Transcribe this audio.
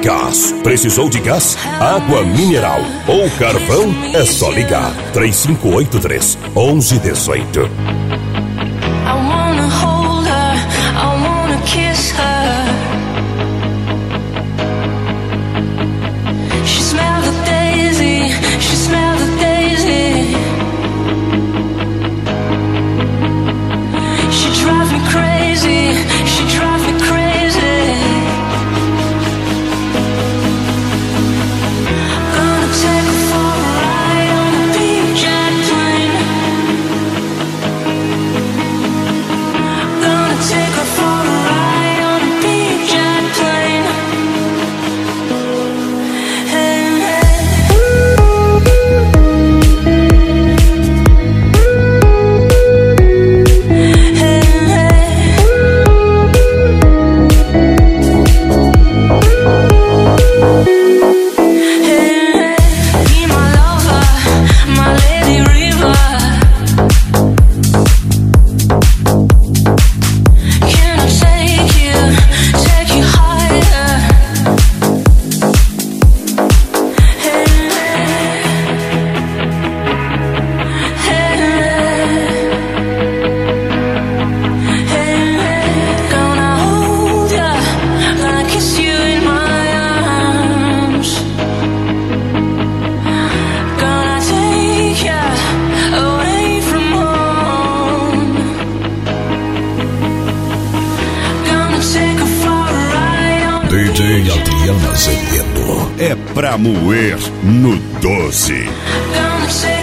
Gás. Precisou de gás, água mineral ou carvão? É só ligar. 3583-1118. I wanna hold her, I wanna kiss her. She smelled the daisy, she smelled the daisy. She drives me crazy, she drives me crazy. Gonna take her for a ride on a big jet plane. Gonna take her for a ride on a big jet plane. Hey, be my lover, my lady river. Can I take you higher? Hey, gonna hold ya like it's you in my arms. Gonna take ya away from home. Gonna take her for a ride on DJ Adriana Azevedo. É pra moer no 12. Gonna take